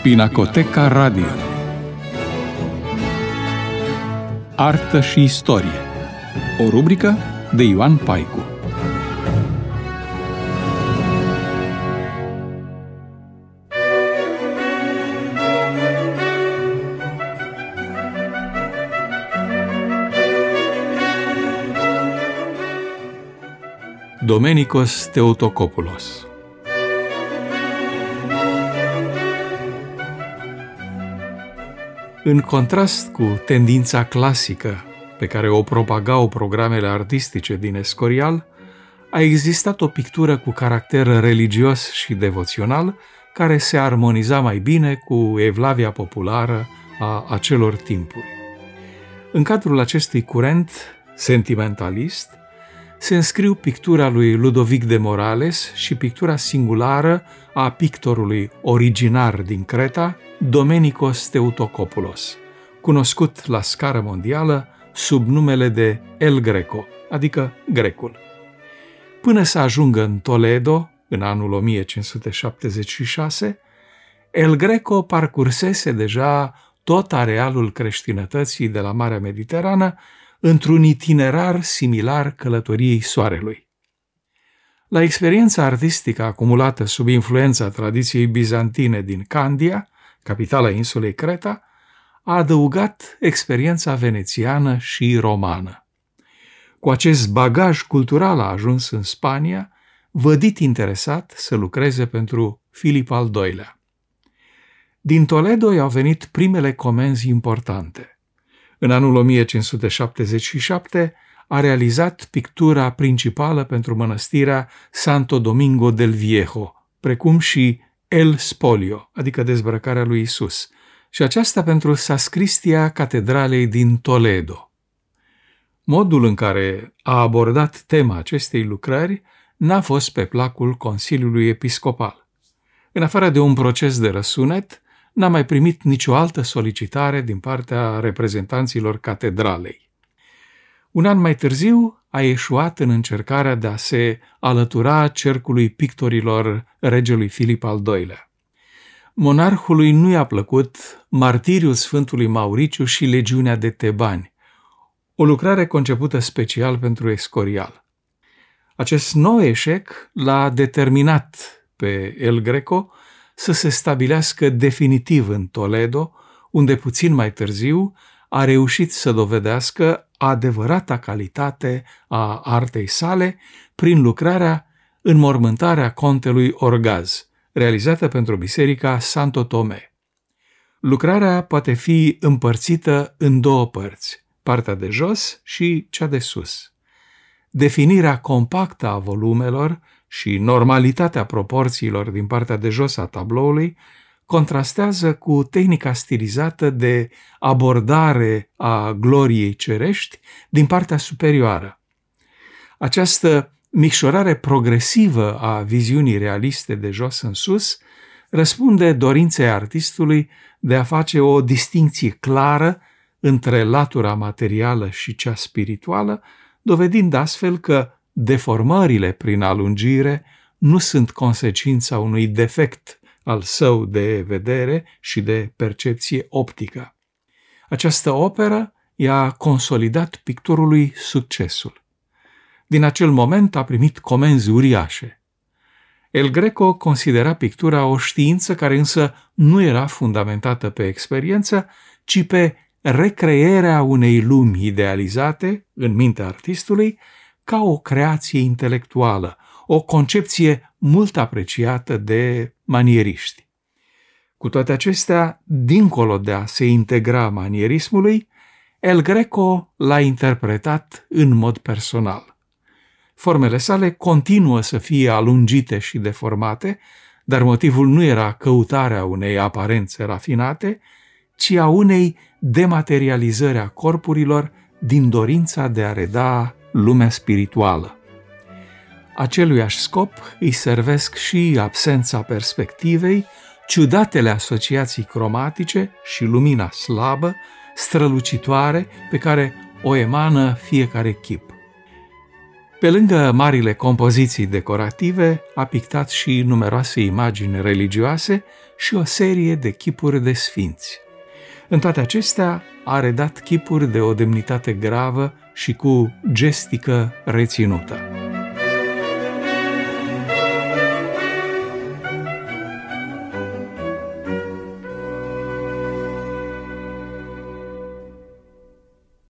Pinacoteca Radio. Artă și istorie. O rubrică de Ioan Paicu. Domenicos Theotokopoulos. În contrast cu tendința clasică pe care o propagau programele artistice din Escorial, a existat o pictură cu caracter religios și devoțional care se armoniza mai bine cu evlavia populară a acelor timpuri. În cadrul acestui curent sentimentalist se înscriu pictura lui Ludovic de Morales și pictura singulară a pictorului originar din Creta, Domenicos Theotokopoulos, cunoscut la scară mondială sub numele de El Greco, adică Grecul. Până să ajungă în Toledo, în anul 1576, El Greco parcursese deja tot arealul creștinătății de la Marea Mediterană într-un itinerar similar călătoriei Soarelui. La experiența artistică acumulată sub influența tradiției bizantine din Candia, capitala insulei Creta, a adăugat experiența venețiană și romană. Cu acest bagaj cultural a ajuns în Spania, vădit interesat să lucreze pentru Filip al II-lea. Din Toledo i-au venit primele comenzi importante. În anul 1577 a realizat pictura principală pentru mănăstirea Santo Domingo del Viejo, precum și El Spolio, adică dezbrăcarea lui Isus, și aceasta pentru sacristia catedralei din Toledo. Modul în care a abordat tema acestei lucrări n-a fost pe placul Consiliului Episcopal. În afară de un proces de răsunet, n-a mai primit nicio altă solicitare din partea reprezentanților catedralei. Un an mai târziu a eșuat în încercarea de a se alătura cercului pictorilor regelui Filip al II-lea. Monarhului nu i-a plăcut Martiriul Sfântului Mauriciu și Legiunea de Tebani, o lucrare concepută special pentru Escorial. Acest nou eșec l-a determinat pe El Greco să se stabilească definitiv în Toledo, unde puțin mai târziu a reușit să dovedească adevărata calitate a artei sale prin lucrarea Înmormântarea contelui Orgaz, realizată pentru biserica Santo Tomé. Lucrarea poate fi împărțită în două părți, partea de jos și cea de sus. Definirea compactă a volumelor și normalitatea proporțiilor din partea de jos a tabloului contrastează cu tehnica stilizată de abordare a gloriei cerești din partea superioară. Această micșorare progresivă a viziunii realiste de jos în sus răspunde dorinței artistului de a face o distincție clară între latura materială și cea spirituală, dovedind astfel că deformările prin alungire nu sunt consecința unui defect al său de vedere și de percepție optică. Această operă i-a consolidat pictorului succesul. Din acel moment a primit comenzi uriașe. El Greco considera pictura o știință care însă nu era fundamentată pe experiență, ci pe recrearea unei lumi idealizate în mintea artistului ca o creație intelectuală, o concepție mult apreciată de manieriști. Cu toate acestea, dincolo de a se integra manierismului, El Greco l-a interpretat în mod personal. Formele sale continuă să fie alungite și deformate, dar motivul nu era căutarea unei aparențe rafinate, ci a unei dematerializări a corpurilor din dorința de a reda lumea spirituală. Aceluiași scop îi servesc și absența perspectivei, ciudatele asociații cromatice și lumina slabă, strălucitoare, pe care o emană fiecare chip. Pe lângă marile compoziții decorative, a pictat și numeroase imagini religioase și o serie de chipuri de sfinți. În toate acestea, a redat chipuri de o demnitate gravă și cu gestică reținută.